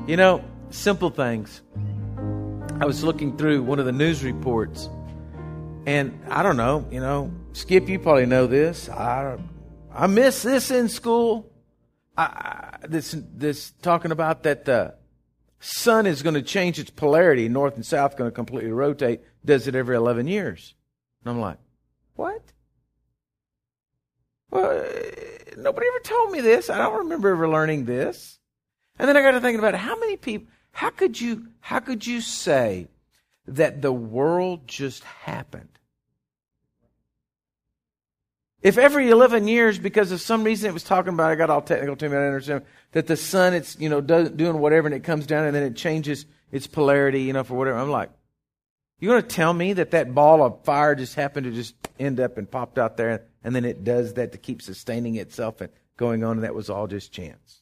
You know, simple things. I was looking through one of the news reports, and I don't know, you know, Skip, you probably know this. I missed this in school. This talking about that the sun is going to change its polarity, north and south going to completely rotate, does it every 11 years. And I'm like, what? Well, nobody ever told me this. I don't remember ever learning this. And then I got to thinking about how many people, how could you say that the world just happened? If every 11 years, because of some reason it was talking about, I got all technical to me, I don't understand, that the sun, it's, you know, doing whatever and it comes down and then it changes its polarity, you know, for whatever. I'm like, you going to tell me that ball of fire just happened to just end up and popped out there and then it does that to keep sustaining itself and going on, and that was all just chance?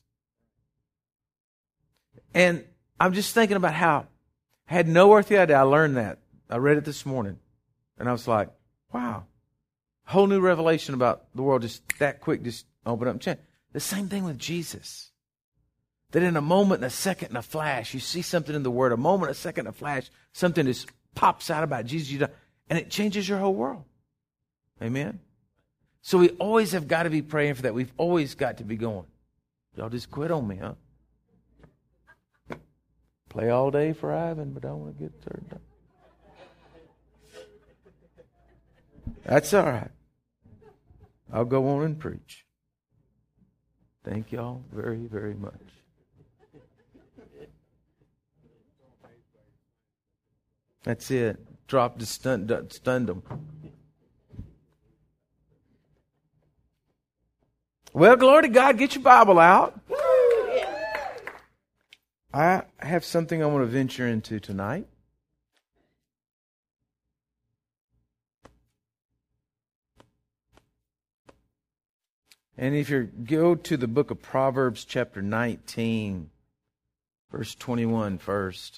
And I'm just thinking about how I had no earthly idea. I learned that. I read it this morning. And I was like, wow. Whole new revelation about the world just that quick, just open up and change. The same thing with Jesus. That in a moment, in a second, in a flash, you see something in the Word. A moment, a second, a flash, something just pops out about Jesus, and it changes your whole world. Amen? So we always have got to be praying for that. We've always got to be going. Y'all just quit on me, huh? Play all day for Ivan, but I don't want to get turned up. That's all right. I'll go on and preach. Thank y'all very, very much. That's it. Dropped the stunned them. Well, glory to God. Get your Bible out. I have something I want to venture into tonight. And if you go to the book of Proverbs chapter 19, verse 21 first.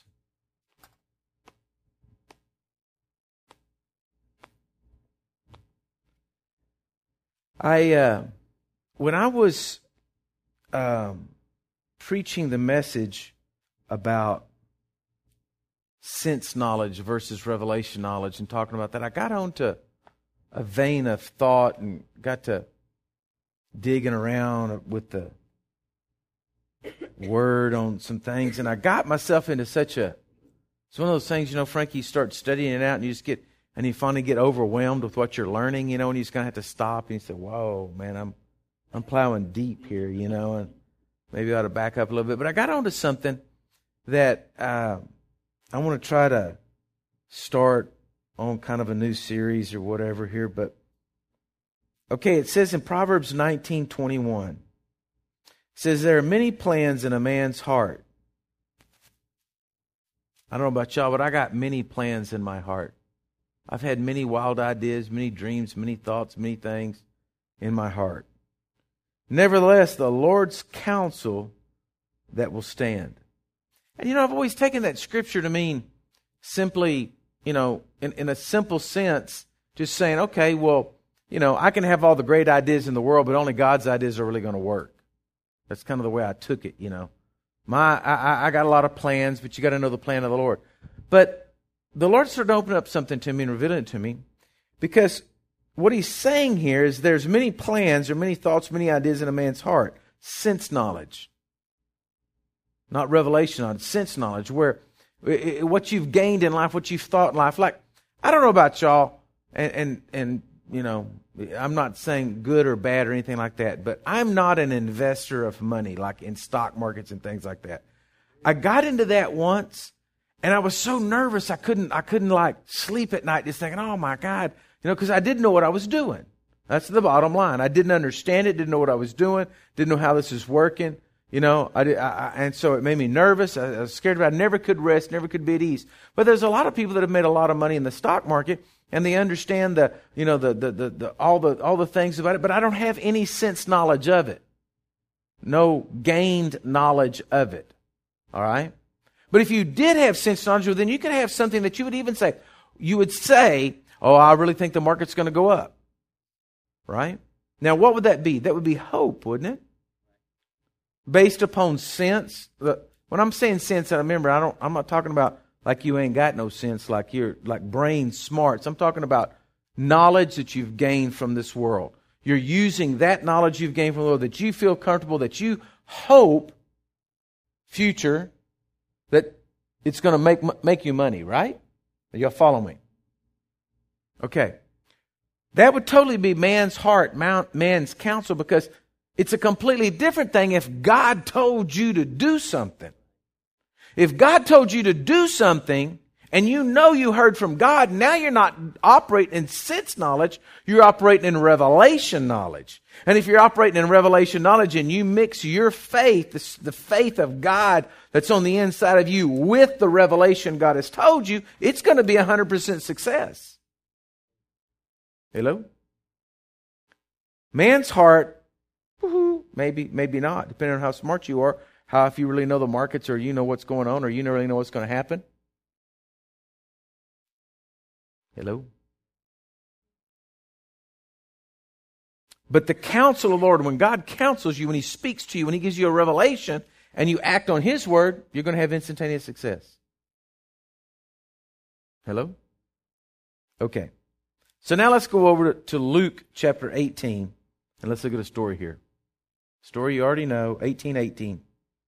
When I was preaching the message about sense knowledge versus revelation knowledge and talking about that, I got onto a vein of thought and got to digging around with the Word on some things, and I got myself into it's one of those things, you know, Frankie, you start studying it out and you finally get overwhelmed with what you're learning, you know, and you just kind of have to stop and you say, whoa, man, I'm plowing deep here, you know, and maybe I ought to back up a little bit. But I got onto something that I want to try to start on kind of a new series or whatever here. But okay, it says in Proverbs 19:21, it says there are many plans in a man's heart. I don't know about y'all, but I got many plans in my heart. I've had many wild ideas, many dreams, many thoughts, many things in my heart. Nevertheless, the Lord's counsel that will stand. And, you know, I've always taken that scripture to mean simply, you know, in a simple sense, just saying, okay, well, you know, I can have all the great ideas in the world, but only God's ideas are really going to work. That's kind of the way I took it, you know. I got a lot of plans, but you got to know the plan of the Lord. But the Lord started to open up something to me and reveal it to me, because what He's saying here is there's many plans or many thoughts, many ideas in a man's heart. Sense knowledge. Not revelation knowledge, sense knowledge, where what you've gained in life, what you've thought in life. Like, I don't know about y'all, and you know, I'm not saying good or bad or anything like that, but I'm not an investor of money, like in stock markets and things like that. I got into that once, and I was so nervous I couldn't like sleep at night just thinking, oh my God, you know, because I didn't know what I was doing. That's the bottom line. I didn't understand it, didn't know what I was doing, didn't know how this is working, you know, and so it made me nervous. I was scared about it. I never could rest, never could be at ease. But there's a lot of people that have made a lot of money in the stock market, and they understand all the things about it, but I don't have any sense knowledge of it. No gained knowledge of it. All right? But if you did have sense knowledge, well, then you could have something that you would even say. You would say, oh, I really think the market's going to go up. Right? Now, what would that be? That would be hope, wouldn't it? Based upon sense, When I'm saying sense, I remember I'm not talking about like you ain't got no sense, like you're like brain smarts. I'm talking about knowledge that you've gained from this world. You're using that knowledge you've gained from the world that you feel comfortable, that you hope future that it's going to make you money, right? Y'all follow me? Okay. That would totally be man's heart, man's counsel, because it's a completely different thing if God told you to do something. If God told you to do something and you know you heard from God, now you're not operating in sense knowledge, you're operating in revelation knowledge. And if you're operating in revelation knowledge and you mix your faith, the faith of God that's on the inside of you with the revelation God has told you, it's going to be 100% success. Hello? Man's heart, maybe not, depending on how smart you are, how if you really know the markets or you know what's going on or you really know what's going to happen. Hello? But the counsel of the Lord, when God counsels you, when He speaks to you, when He gives you a revelation and you act on His word, you're going to have instantaneous success. Hello? Okay. So now let's go over to Luke chapter 18 and let's look at a story here. Story you already know, 18:18.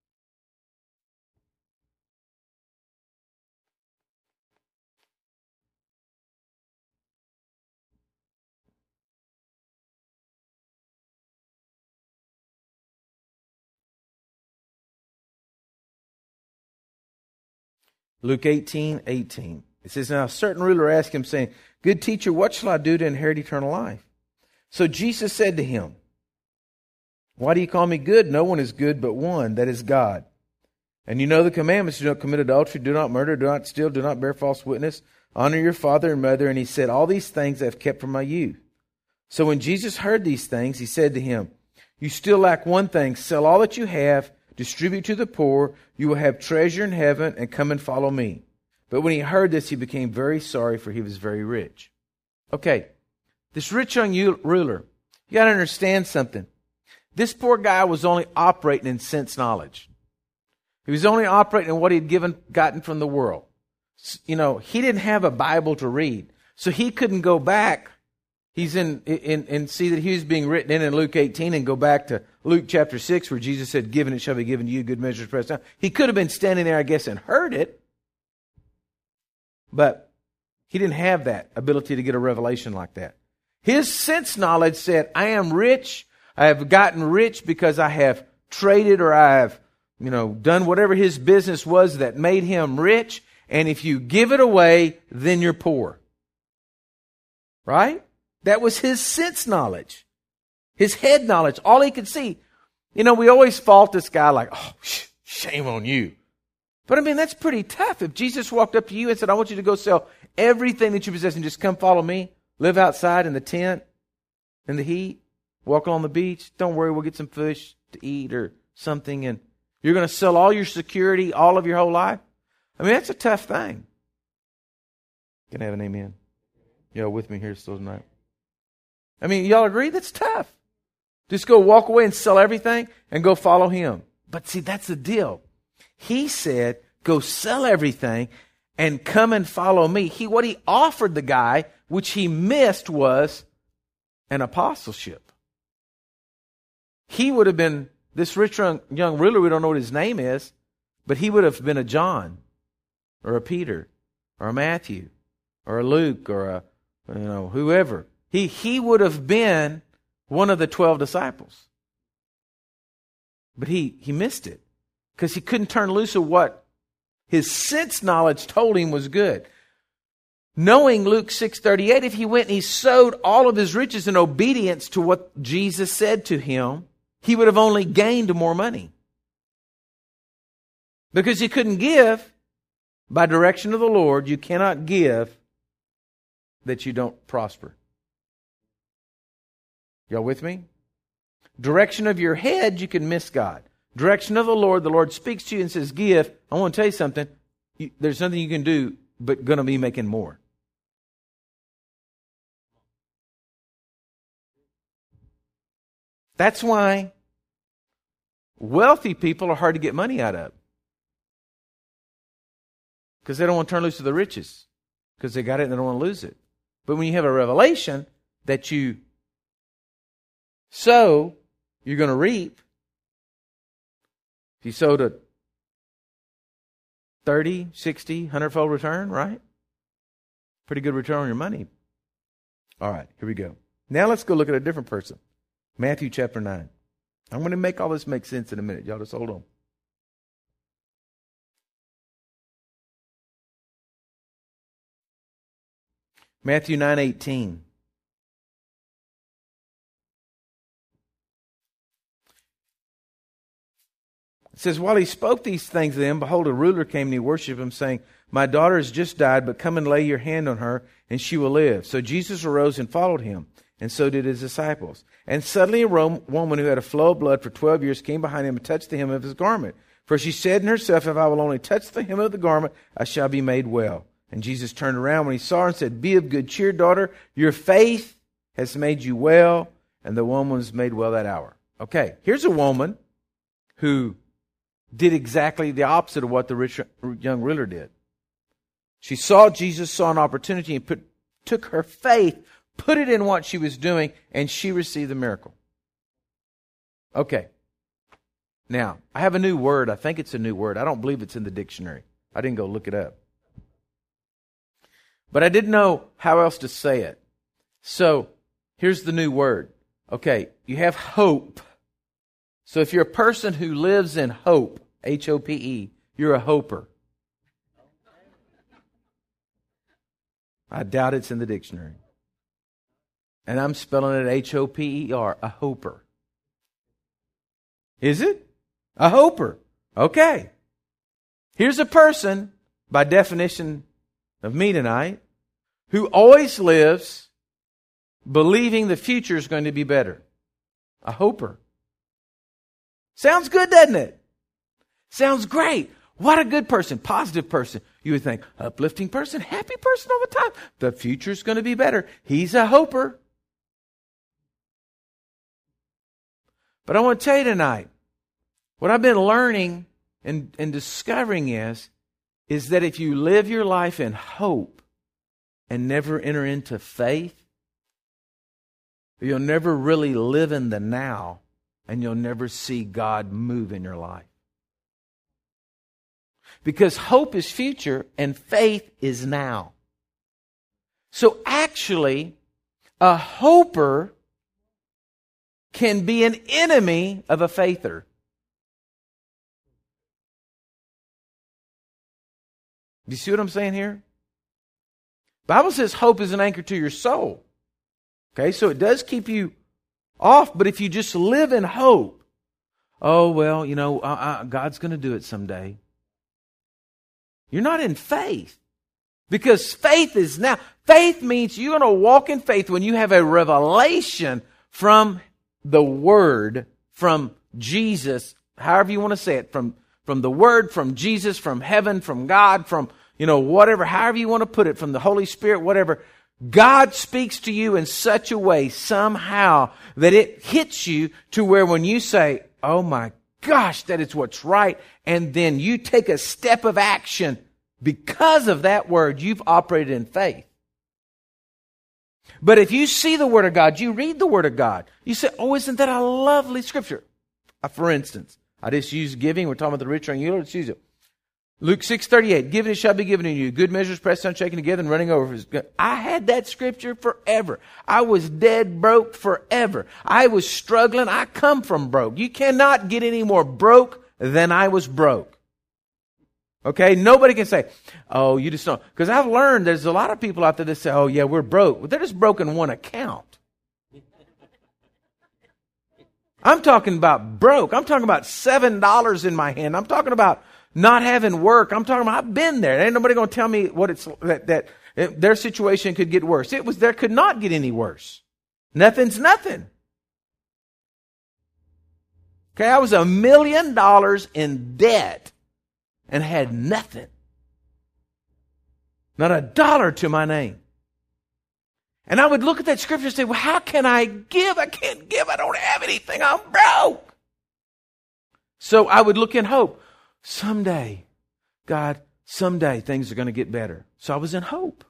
Luke 18:18. It says, now a certain ruler asked him, saying, Good teacher, what shall I do to inherit eternal life? So Jesus said to him, Why do you call me good? No one is good but one, that is God. And you know the commandments: do not commit adultery, do not murder, do not steal, do not bear false witness, honor your father and mother. And he said, All these things I have kept from my youth. So when Jesus heard these things, he said to him, You still lack one thing. Sell all that you have, distribute to the poor, you will have treasure in heaven, and come and follow me. But when he heard this, he became very sorry, for he was very rich. Okay, this rich young ruler, you got to understand something. This poor guy was only operating in sense knowledge. He was only operating in what he'd gotten from the world. You know, he didn't have a Bible to read, so he couldn't go back. He's in see that he was being written in Luke 18 and go back to Luke chapter 6 where Jesus said, Given it shall be given to you, good measure pressed down. He could have been standing there, I guess, and heard it, but he didn't have that ability to get a revelation like that. His sense knowledge said, I am rich. I have gotten rich because I have traded or I have, done whatever his business was that made him rich. And if you give it away, then you're poor. Right? That was his sense knowledge. His head knowledge. All he could see. We always fault this guy like, oh, shame on you. But that's pretty tough. If Jesus walked up to you and said, I want you to go sell everything that you possess and just come follow me, live outside in the tent, in the heat, walk on the beach, don't worry, we'll get some fish to eat or something, and you're going to sell all your security, all of your whole life? That's a tough thing. Can I have an amen? Y'all with me here still tonight? Y'all agree? That's tough. Just go walk away and sell everything and go follow him. But see, that's the deal. He said, go sell everything and come and follow me. What he offered the guy, which he missed, was an apostleship. He would have been, this rich young ruler, we don't know what his name is, but he would have been a John or a Peter or a Matthew or a Luke or a, whoever. He would have been one of the 12 disciples. But he missed it because he couldn't turn loose of what his sense knowledge told him was good. Knowing Luke 6:38, if he went and he sowed all of his riches in obedience to what Jesus said to him, he would have only gained more money. Because he couldn't give by direction of the Lord. You cannot give that you don't prosper. Y'all with me? Direction of your head, you can miss God. Direction of the Lord speaks to you and says, give. I want to tell you something. There's nothing you can do but going to be making more. That's why wealthy people are hard to get money out of. because they don't want to turn loose of the riches because they got it and they don't want to lose it. But when you have a revelation that you sow, you're going to reap. If you sowed a 30, 60, 100-fold return, right? Pretty good return on your money. All right, here we go. Now let's go look at a different person. Matthew chapter 9. I'm going to make all this make sense in a minute. Y'all just hold on. Matthew 9:18. It says, while he spoke these things to them, behold, a ruler came and he worshipped him, saying, my daughter has just died, but come and lay your hand on her, and she will live. So Jesus arose and followed him, and so did his disciples. And suddenly a woman who had a flow of blood for 12 years came behind him and touched the hem of his garment. For she said in herself, if I will only touch the hem of the garment, I shall be made well. And Jesus turned around when he saw her and said, be of good cheer, daughter. Your faith has made you well. And the woman was made well that hour. Okay, here's a woman who did exactly the opposite of what the rich young ruler did. She saw Jesus, saw an opportunity, and took her faith, put it in what she was doing, and she received the miracle. Okay. Now, I have a new word. I think it's a new word. I don't believe it's in the dictionary. I didn't go look it up. But I didn't know how else to say it. So, here's the new word. Okay, you have hope. So if you're a person who lives in hope, H-O-P-E, you're a hoper. I doubt it's in the dictionary. And I'm spelling it H-O-P-E-R, a hoper. Is it? A hoper. Okay. Here's a person, by definition of me tonight, who always lives believing the future is going to be better. A hoper. Sounds good, doesn't it? Sounds great. What a good person, positive person. You would think, uplifting person, happy person all the time. The future's going to be better. He's a hoper. But I want to tell you tonight, what I've been learning and discovering is that if you live your life in hope and never enter into faith, you'll never really live in the now, and you'll never see God move in your life. Because hope is future and faith is now. So actually, a hoper can be an enemy of a faither. Do you see what I'm saying here? The Bible says hope is an anchor to your soul. Okay, so it does keep you off, but if you just live in hope, oh, well, God's going to do it someday. You're not in faith. Because faith is now. Faith means you're going to walk in faith when you have a revelation from the Word, from Jesus, however you want to say it, from the Word, from Jesus, from heaven, from God, from, whatever, however you want to put it, from the Holy Spirit, whatever. God speaks to you in such a way somehow that it hits you to where when you say, oh my gosh, that is what's right, and then you take a step of action because of that word, you've operated in faith. But if you see the Word of God, you read the Word of God, you say, oh, isn't that a lovely scripture? For instance, I just use giving. We're talking about the rich young ruler. Let's use it. Luke 6:38, given it shall be given to you. Good measures pressed down, shaken together, and running over. I had that scripture forever. I was dead broke forever. I was struggling. I come from broke. You cannot get any more broke than I was broke. Okay? Nobody can say, oh, you just don't. Because I've learned there's a lot of people out there that say, oh, yeah, we're broke. Well, they're just broke in one account. I'm talking about broke. I'm talking about $7 in my hand. I'm talking about not having work. I'm talking about, I've been there. Ain't nobody going to tell me what it's that their situation could get worse. There could not get any worse. Nothing's nothing. Okay, I was $1 million in debt and had nothing. Not a dollar to my name. And I would look at that scripture and say, well, how can I give? I can't give. I don't have anything. I'm broke. So I would look in hope. Someday, God, someday things are going to get better. So I was in hope.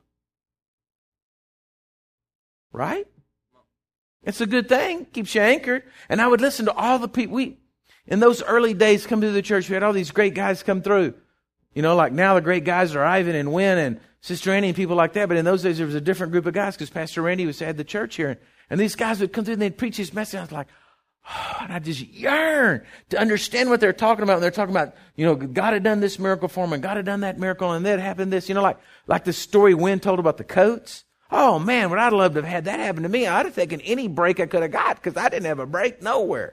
Right? It's a good thing. Keeps you anchored. And I would listen to all the people. In those early days, come to the church, we had all these great guys come through. You know, like now the great guys are Ivan and Wynn and Sister Annie and people like that. But in those days, there was a different group of guys because Pastor Randy had the church here. And these guys would come through and they'd preach his message. I was like, oh, and I just yearn to understand what they're talking about. And they're talking about, you know, God had done this miracle for them and God had done that miracle and that happened this. You know, like the story Wynn told about the coats. Oh, man, would I'd love to have had that happen to me. I'd have taken any break I could have got because I didn't have a break nowhere.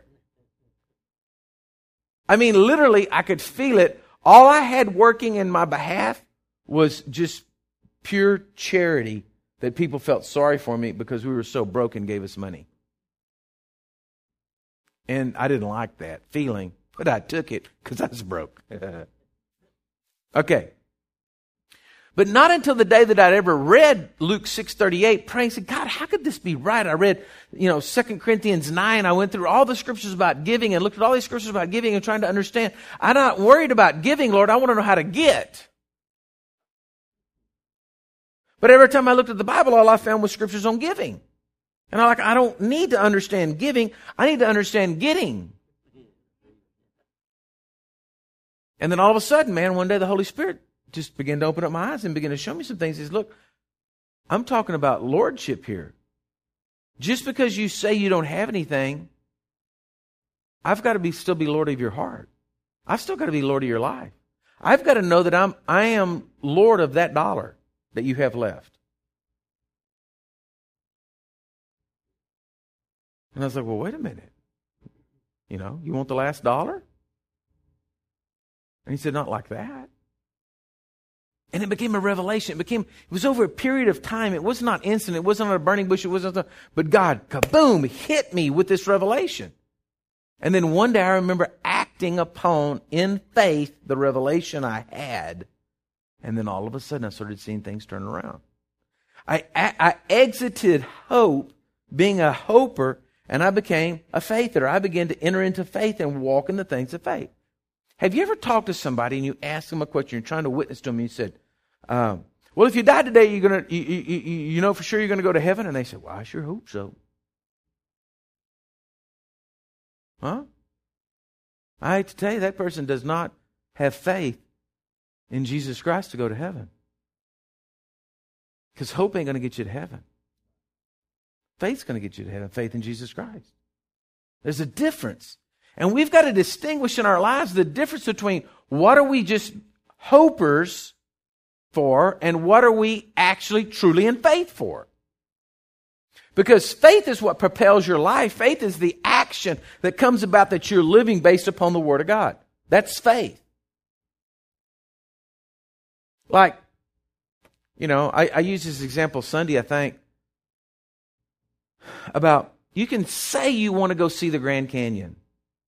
I mean, literally, I could feel it. All I had working in my behalf was just pure charity that people felt sorry for me because we were so broke and gave us money. And I didn't like that feeling, but I took it because I was broke. Okay. But not until the day that I'd ever read Luke 6:38, praying, said, God, how could this be right? I read, 2 Corinthians 9. I went through all the scriptures about giving and looked at all these scriptures about giving and trying to understand. I'm not worried about giving, Lord. I want to know how to get. But every time I looked at the Bible, all I found was scriptures on giving. And I don't need to understand giving. I need to understand getting. And then all of a sudden, man, one day the Holy Spirit just began to open up my eyes and begin to show me some things. He says, look, I'm talking about lordship here. Just because you say you don't have anything, I've got to still be Lord of your heart. I've still got to be Lord of your life. I've got to know that I am Lord of that dollar that you have left. And I was like, well, wait a minute. You want the last dollar? And he said, not like that. And it became a revelation. It was over a period of time. It was not instant. It wasn't on a burning bush. It wasn't. But God, kaboom, hit me with this revelation. And then one day I remember acting upon, in faith, the revelation I had. And then all of a sudden I started seeing things turn around. I exited hope, being a hoper, and I became a faither. I began to enter into faith and walk in the things of faith. Have you ever talked to somebody and you ask them a question, you're trying to witness to them, and you said, well, if you die today, you're gonna, you know for sure you're going to go to heaven? And they said, well, I sure hope so. Huh? I hate to tell you, that person does not have faith in Jesus Christ to go to heaven. Because hope ain't going to get you to heaven. Faith's going to get you to heaven. Faith in Jesus Christ. There's a difference. And we've got to distinguish in our lives the difference between what are we just hopers for and what are we actually truly in faith for. Because faith is what propels your life. Faith is the action that comes about that you're living based upon the Word of God. That's faith. Like, I used this example Sunday, I think, about you can say you want to go see the Grand Canyon.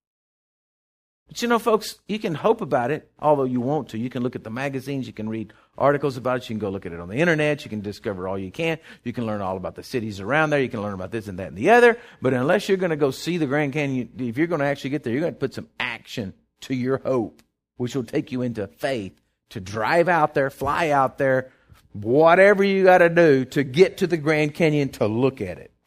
But folks, you can hope about it, although you won't to. You can look at the magazines, you can read articles about it, you can go look at it on the internet, you can discover all you can. You can learn all about the cities around there, you can learn about this and that and the other. But unless you're going to go see the Grand Canyon, if you're going to actually get there, you're going to put some action to your hope, which will take you into faith to drive out there, fly out there, whatever you got to do to get to the Grand Canyon to look at it.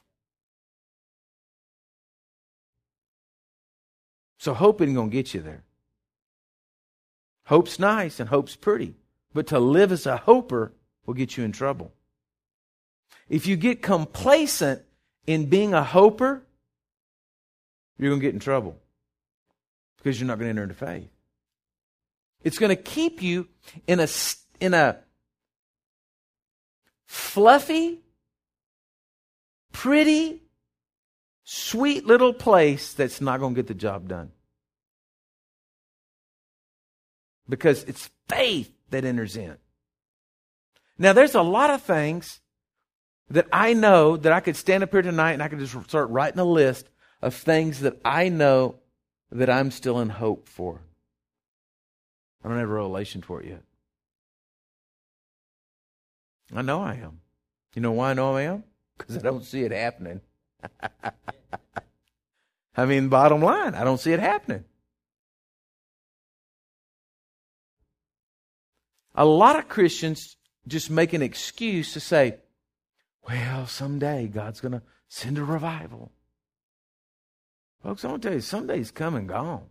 So hope isn't going to get you there. Hope's nice and hope's pretty, but to live as a hoper will get you in trouble. If you get complacent in being a hoper, you're going to get in trouble because you're not going to enter into faith. It's going to keep you in a fluffy, pretty, sweet little place that's not going to get the job done. Because it's faith that enters in. Now, there's a lot of things that I know that I could stand up here tonight and I could just start writing a list of things that I know that I'm still in hope for. I don't have a revelation for it yet. I know I am. You know why I know I am? Because I don't see it happening. I mean, bottom line, I don't see it happening. A lot of Christians just make an excuse to say, well, someday God's going to send a revival. Folks, I want to tell you, someday's come and gone.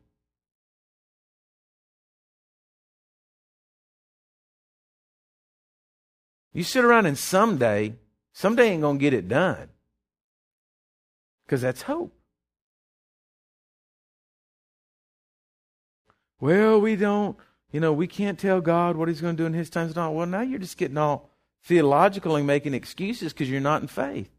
You sit around and someday ain't going to get it done. Because that's hope. Well, we can't tell God what He's going to do in His time. Well, now you're just getting all theological and making excuses because you're not in faith.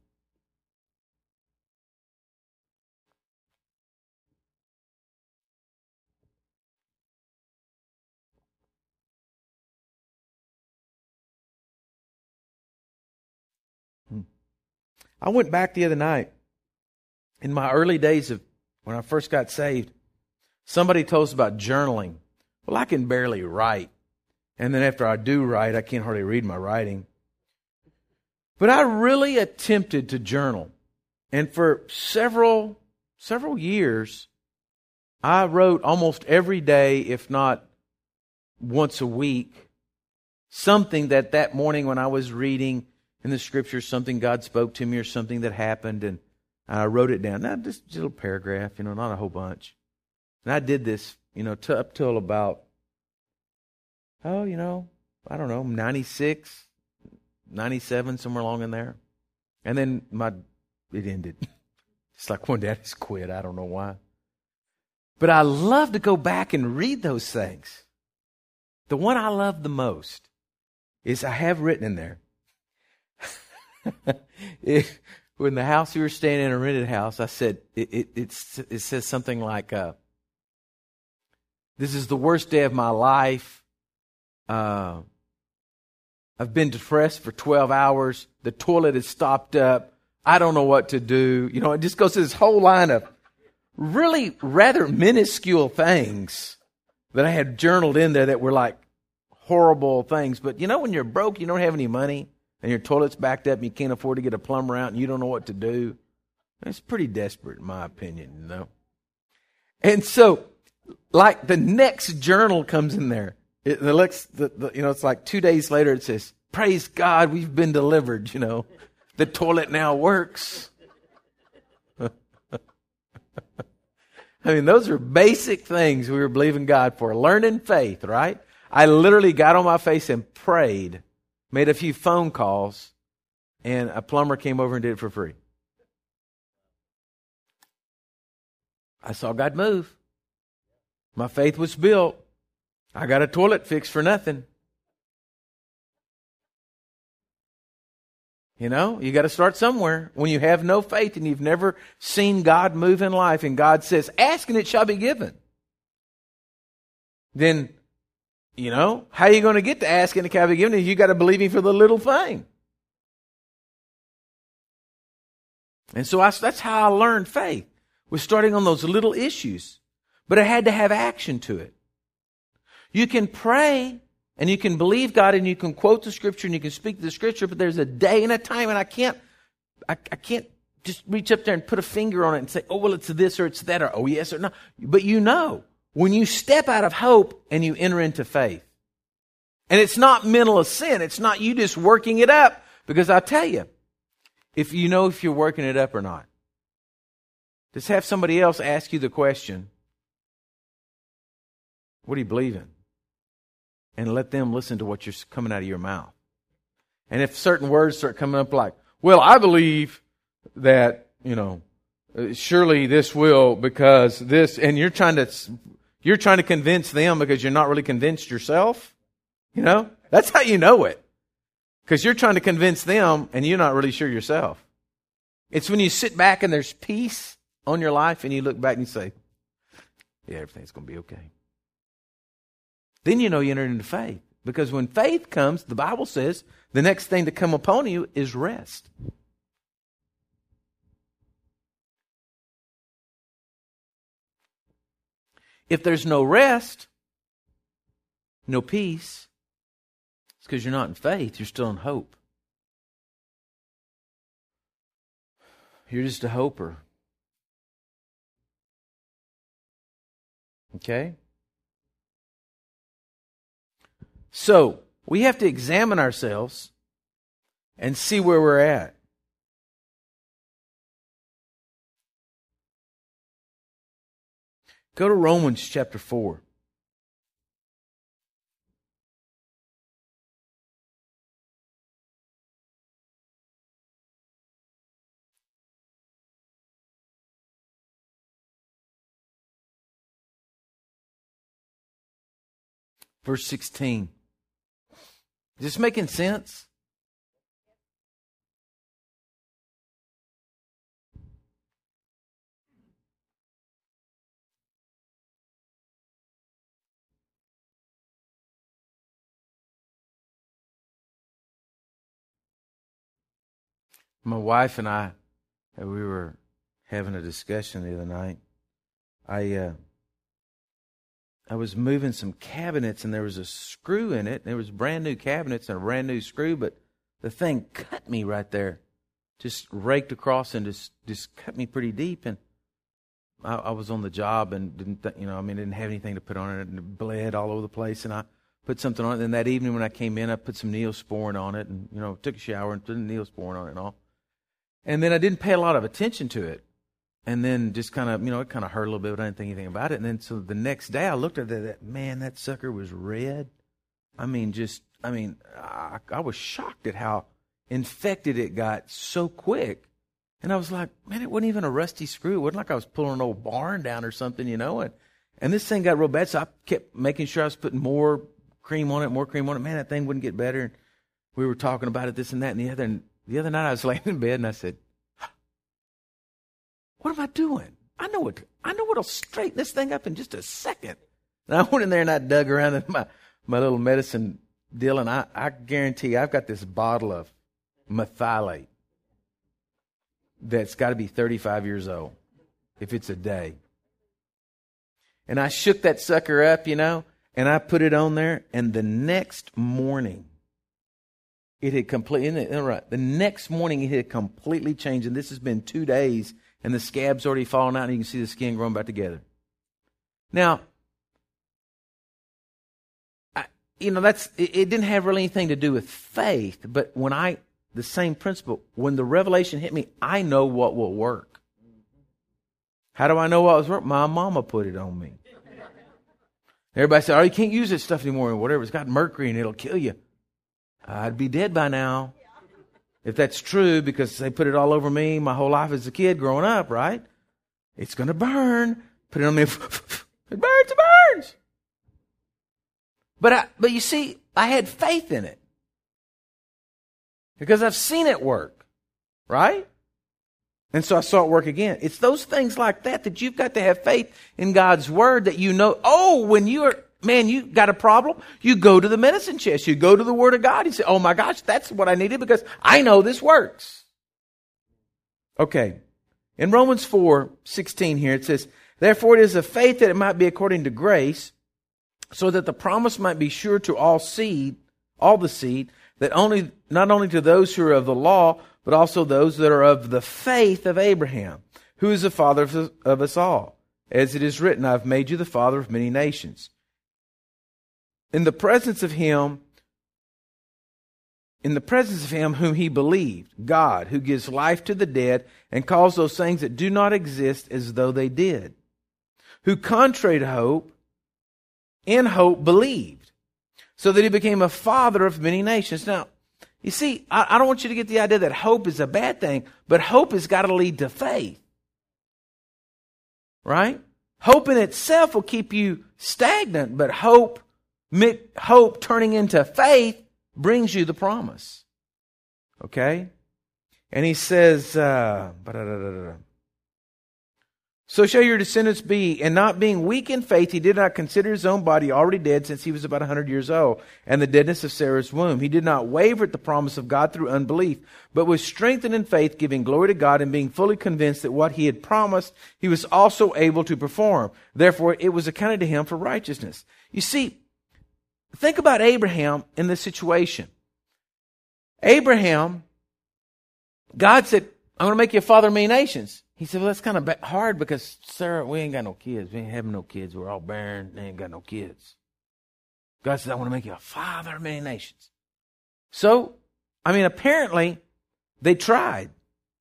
I went back the other night. In my early days of when I first got saved, somebody told us about journaling. Well, I can barely write. And then after I do write, I can't hardly read my writing. But I really attempted to journal. And for several years, I wrote almost every day, if not once a week, something that morning when I was reading in the Scripture, something God spoke to me or something that happened, and I wrote it down. Now, just a little paragraph, not a whole bunch. And I did this, up till about, I don't know, 96, 97, somewhere along in there. And then it ended. It's like one day I just quit. I don't know why. But I love to go back and read those things. The one I love the most is I have written in there. When the house we were staying in, a rented house, I said, it says something like, this is the worst day of my life. I've been depressed for 12 hours. The toilet is stopped up. I don't know what to do. It just goes to this whole line of really rather minuscule things that I had journaled in there that were like horrible things. But when you're broke, you don't have any money, and your toilet's backed up and you can't afford to get a plumber out and you don't know what to do. It's pretty desperate in my opinion, And so, like the next journal comes in there. It's like 2 days later it says, praise God, we've been delivered, The toilet now works. Those are basic things we were believing God for. Learning faith, right? I literally got on my face and prayed. Made a few phone calls, and a plumber came over and did it for free. I saw God move. My faith was built. I got a toilet fixed for nothing. You got to start somewhere. When you have no faith and you've never seen God move in life, and God says, ask and it shall be given. Then how are you going to get to ask and it can be given if you got to believe Him for the little thing? And so that's how I learned faith, was starting on those little issues. But it had to have action to it. You can pray and you can believe God and you can quote the Scripture and you can speak the Scripture, but there's a day and a time, and I can't just reach up there and put a finger on it and say, oh, well, it's this or it's that, or oh, yes or no. But when you step out of hope and you enter into faith, and it's not mental assent, it's not you just working it up, because I tell you, if you're working it up or not, just have somebody else ask you the question, what do you believe in? And let them listen to what you're coming out of your mouth. And if certain words start coming up like, well, I believe that, surely this will because this, and you're trying to convince them because you're not really convinced yourself. That's how you know it. Because you're trying to convince them and you're not really sure yourself. It's when you sit back and there's peace on your life and you look back and you say, yeah, everything's going to be okay. Then you entered into faith. Because when faith comes, the Bible says, the next thing to come upon you is rest. If there's no rest, no peace, it's because you're not in faith. You're still in hope. You're just a hoper. Okay? So, We have to examine ourselves and see where we're at. Go to Romans chapter 4. Verse 16. Is this making sense? My wife and I, we were having a discussion the other night. I was moving some cabinets, and there was a screw in it. There was brand new cabinets and a brand new screw, but the thing cut me right there. Just raked across and just cut me pretty deep. And I was on the job and didn't have anything to put on it, and it bled all over the place. And I put something on it. And that evening when I came in, I put some Neosporin on it, and took a shower and put Neosporin on it and all. And then I didn't pay a lot of attention to it. And then just kind of, it kind of hurt a little bit, but I didn't think anything about it. And then so the next day I looked at it, that sucker was red. I was shocked at how infected it got so quick. And I was like, man, it wasn't even a rusty screw. It wasn't like I was pulling an old barn down or something, And this thing got real bad, so I kept making sure I was putting more cream on it. Man, that thing wouldn't get better. And we were talking about it, this and that and the other. And the other night I was laying in bed and I said, what am I doing? I know what'll straighten this thing up in just a second. And I went in there and I dug around in my little medicine deal, and I guarantee I've got this bottle of methylate that's got to be 35 years old, if it's a day. And I shook that sucker up, and I put it on there, and the next morning, it had completely, the next morning it had completely changed, and this has been 2 days, and the scab's already fallen out, and you can see the skin growing back together. Now, it didn't have really anything to do with faith, but the same principle, when the revelation hit me, I know what will work. How do I know what will work? My mama put it on me. Everybody said, you can't use this stuff anymore, or whatever. It's got mercury and it'll kill you. I'd be dead by now. If that's true, because they put it all over me my whole life as a kid growing up, right? It's going to burn. Put it on me. It burns. But you see, I had faith in it. Because I've seen it work. Right? And so I saw it work again. It's those things like that you've got to have faith in God's Word, that when you got a problem, you go to the medicine chest. You go to the Word of God. You say, oh my gosh, that's what I needed because I know this works. Okay. In Romans 4:16 here, it says, therefore it is of faith that it might be according to grace, so that the promise might be sure to all the seed, that not only to those who are of the law, but also those that are of the faith of Abraham, who is the father of us all. As it is written, I've made you the father of many nations. In the presence of him whom he believed, God, who gives life to the dead and calls those things that do not exist as though they did, who contrary to hope, in hope believed, so that he became a father of many nations. Now, you see, I don't want you to get the idea that hope is a bad thing, but hope has got to lead to faith. Right? Hope in itself will keep you stagnant, but hope turning into faith brings you the promise. Okay? And he says, so shall your descendants be, and not being weak in faith, he did not consider his own body already dead since he was about 100 years old, and the deadness of Sarah's womb. He did not waver at the promise of God through unbelief, but was strengthened in faith, giving glory to God, and being fully convinced that what he had promised, he was also able to perform. Therefore, it was accounted to him for righteousness. You see, think about Abraham in this situation. Abraham, God said, I'm going to make you a father of many nations. He said, well, that's kind of hard because, Sarah, we ain't got no kids. We ain't having no kids. We're all barren. They ain't got no kids. God says, I want to make you a father of many nations. So, apparently, they tried.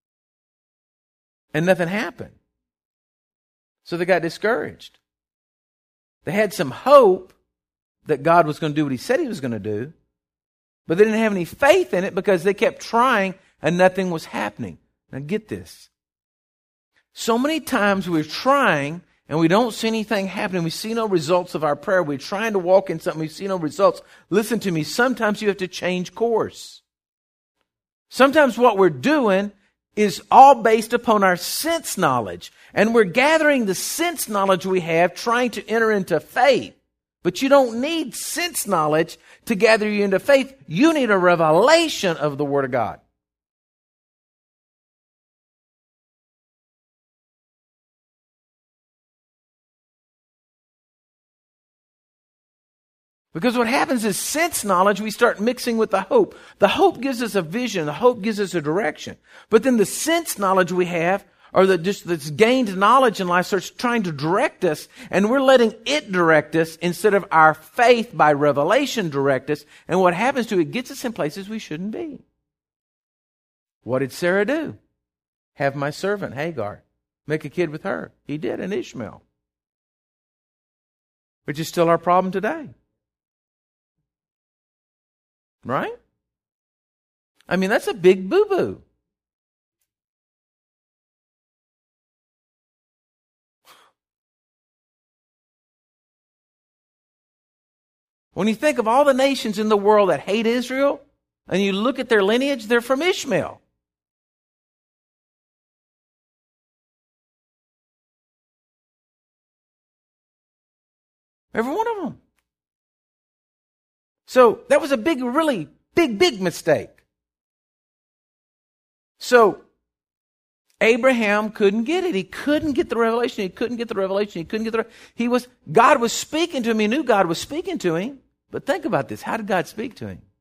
And nothing happened. So they got discouraged. They had some hope that God was going to do what He said He was going to do, but they didn't have any faith in it because they kept trying and nothing was happening. Now get this. So many times we're trying and we don't see anything happening. We see no results of our prayer. We're trying to walk in something. We see no results. Listen to me. Sometimes you have to change course. Sometimes what we're doing is all based upon our sense knowledge. And we're gathering the sense knowledge we have, trying to enter into faith. But you don't need sense knowledge to gather you into faith. You need a revelation of the Word of God. Because what happens is sense knowledge, we start mixing with the hope. The hope gives us a vision. The hope gives us a direction. But then the sense knowledge we have, or this gained knowledge in life, starts trying to direct us, and we're letting it direct us instead of our faith by revelation direct us. And what happens to it, it gets us in places we shouldn't be. What did Sarah do? Have my servant Hagar make a kid with her. He did, an Ishmael. Which is still our problem today. Right? That's a big boo-boo. When you think of all the nations in the world that hate Israel, and you look at their lineage, they're from Ishmael. Every one of them. So that was a really big mistake. So Abraham couldn't get it. He couldn't get the revelation. God was speaking to him. He knew God was speaking to him. But think about this. How did God speak to him?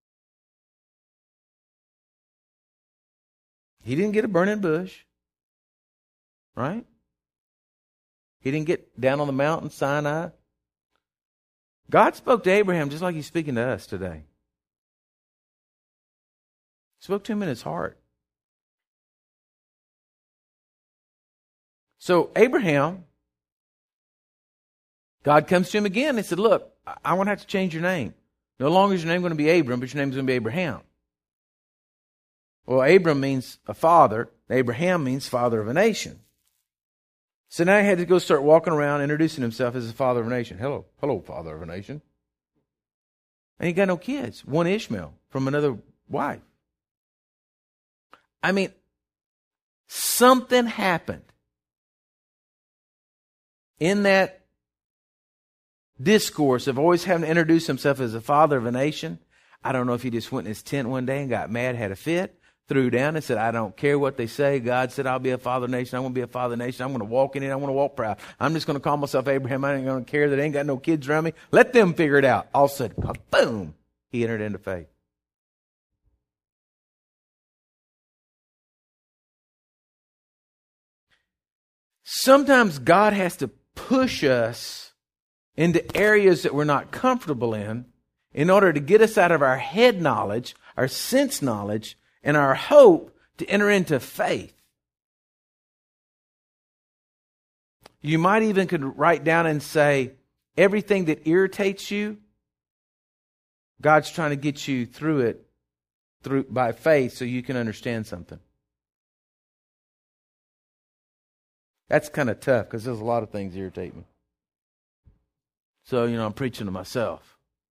He didn't get a burning bush. Right? He didn't get down on the mountain, Sinai. God spoke to Abraham just like He's speaking to us today. He spoke to him in his heart. So Abraham, God comes to him again and said, look, I want to have to change your name. No longer is your name going to be Abram, but your name is going to be Abraham. Well, Abram means a father. Abraham means father of a nation. So now he had to go start walking around introducing himself as the father of a nation. Hello, father of a nation. And he got no kids. One Ishmael from another wife. Something happened in that discourse of always having to introduce himself as the father of a nation. I don't know if he just went in his tent one day and got mad, had a fit, threw down and said, I don't care what they say. God said, I'll be a father of a nation. I want to be a father of a nation. I'm going to walk in it. I want to walk proud. I'm just going to call myself Abraham. I ain't going to care that I ain't got no kids around me. Let them figure it out. All of a sudden, boom, he entered into faith. Sometimes God has to push us into areas that we're not comfortable in order to get us out of our head knowledge, our sense knowledge, and our hope to enter into faith. You might even could write down and say, everything that irritates you, God's trying to get you through it by faith so you can understand something. That's kind of tough because there's a lot of things that irritate me. So, I'm preaching to myself.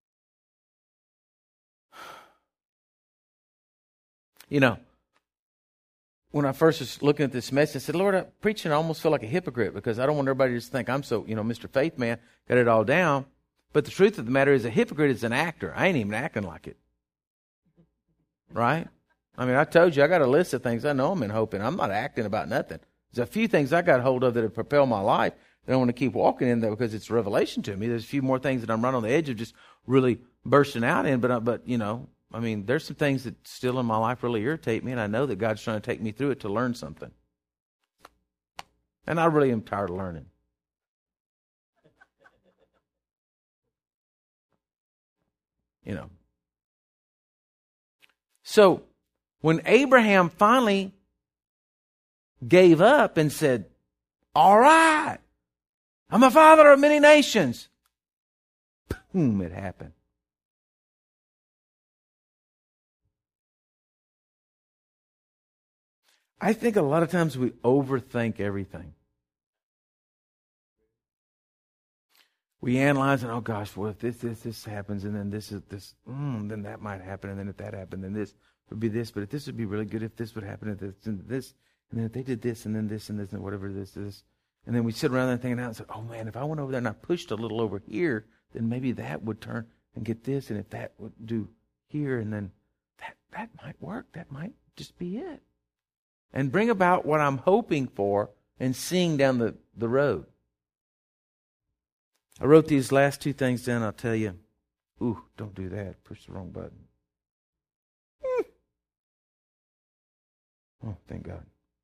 When I first was looking at this message, I said, Lord, I'm preaching, I almost feel like a hypocrite because I don't want everybody to just think I'm so, Mr. Faith Man, got it all down. But the truth of the matter is a hypocrite is an actor. I ain't even acting like it. Right? I told you, I got a list of things I know I'm in hope in. I'm not acting about nothing. There's a few things I got hold of that have propelled my life that I want to keep walking in there because it's revelation to me. There's a few more things that I'm right on the edge of just really bursting out in, but there's some things that still in my life really irritate me, and I know that God's trying to take me through it to learn something. And I really am tired of learning. you know. So when Abraham finally gave up and said, all right, I'm a father of many nations. Boom, it happened. I think a lot of times we overthink everything. We analyze and, oh gosh, well, if this happens, and then then that might happen, and then if that happened, then this would be this, but if this would be really good if this would happen, if this, and then if they did this, and then this, and this, and whatever this. And then we sit around there thinking out and say, oh man, if I went over there and I pushed a little over here, then maybe that would turn and get this, and if that would do here, and then that might work. That might just be it. And bring about what I'm hoping for and seeing down the road. I wrote these last two things down. I'll tell you. Ooh, don't do that. Push the wrong button. Oh, thank God.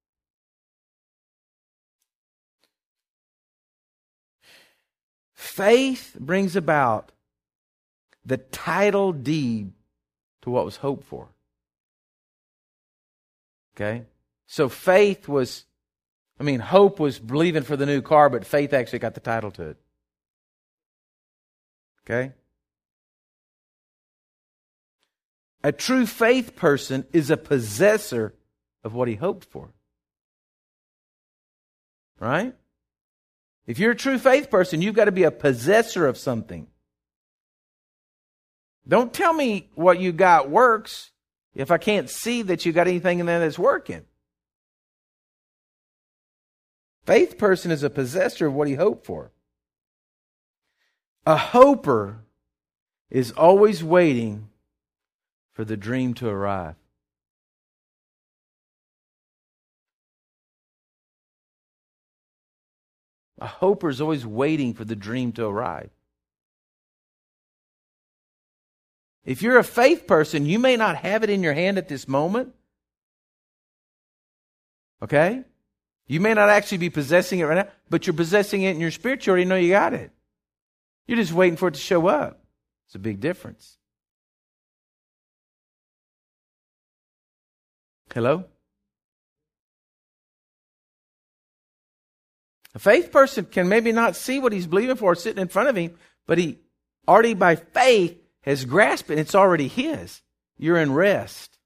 Faith brings about the title deed to what was hoped for. Okay? So faith was, hope was believing for the new car, but faith actually got the title to it. Okay? A true faith person is a possessor of what he hoped for. Right? If you're a true faith person, you've got to be a possessor of something. Don't tell me what you got works if I can't see that you got anything in there that's working. Faith person is a possessor of what he hoped for. A hoper is always waiting for the dream to arrive. A hoper is always waiting for the dream to arrive. If you're a faith person, you may not have it in your hand at this moment. Okay? You may not actually be possessing it right now, but you're possessing it in your spirit. You already know you got it. You're just waiting for it to show up. It's a big difference. Hello? A faith person can maybe not see what he's believing for sitting in front of him, but he already by faith has grasped it. It's already his. You're in rest.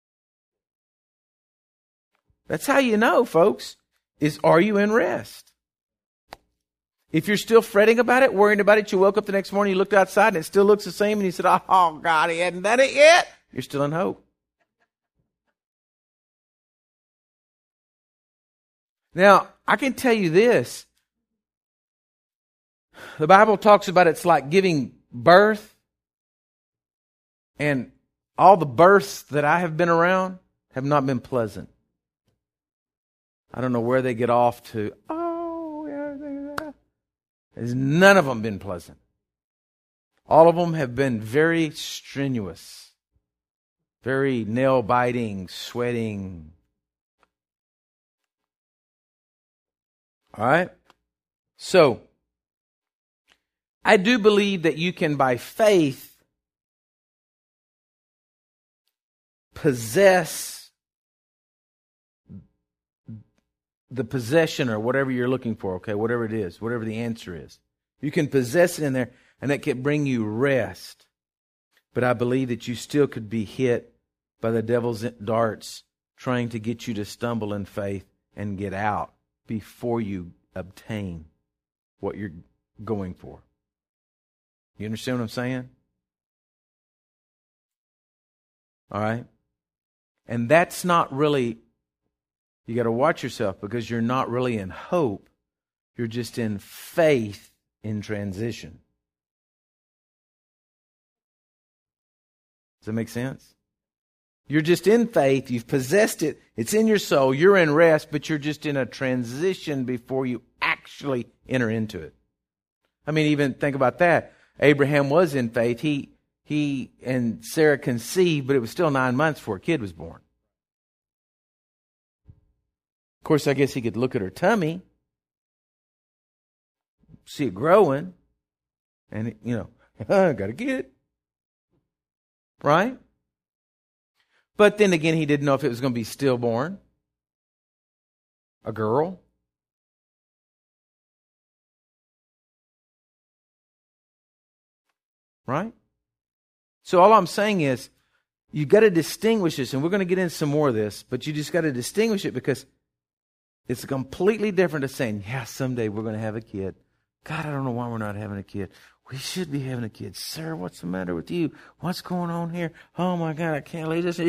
That's how you know, folks, is are you in rest? If you're still fretting about it, worrying about it, you woke up the next morning, you looked outside, and it still looks the same, and you said, oh, God, he hadn't done it yet. You're still in hope. Now, I can tell you this. The Bible talks about it's like giving birth, and all the births that I have been around have not been pleasant. I don't know where they get off to, Has none of them been pleasant. All of them have been very strenuous, very nail-biting, sweating. All right? So, I do believe that you can, by faith, possess the possession or whatever you're looking for, okay, whatever it is, whatever the answer is. You can possess it in there, and that can bring you rest. But I believe that you still could be hit by the devil's darts trying to get you to stumble in faith and get out before you obtain what you're going for. You understand what I'm saying? All right? And that's not really, you got to watch yourself because you're not really in hope. You're just in faith in transition. Does that make sense? You're just in faith. You've possessed it. It's in your soul. You're in rest, but you're just in a transition before you actually enter into it. I mean, even think about that. Abraham was in faith. He and Sarah conceived, but it was still 9 months before a kid was born. Of course, I guess he could look at her tummy, see it growing, and, got a kid. right? But then again, he didn't know if it was going to be stillborn, a girl. Right? So all I'm saying is, you got to distinguish this, and we're going to get into some more of this, but you just got to distinguish it because it's completely different to saying, yeah, someday we're going to have a kid. God, I don't know why we're not having a kid. We should be having a kid. Sir, what's the matter with you? What's going on here? Oh my God, I can't leave this.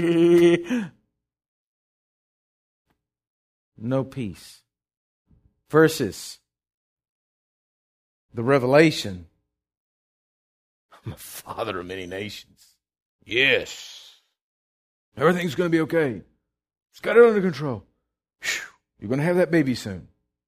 No peace. Versus the revelation. I'm a father of many nations. Yes. Everything's going to be okay. It's got it under control. Whew. You're going to have that baby soon.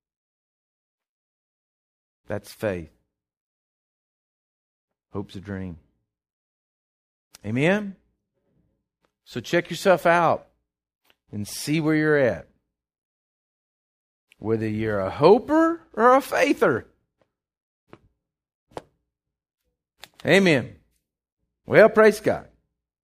That's faith. Hope's a dream. Amen? So check yourself out and see where you're at. Whether you're a hoper or a faither. Amen. Well, praise God.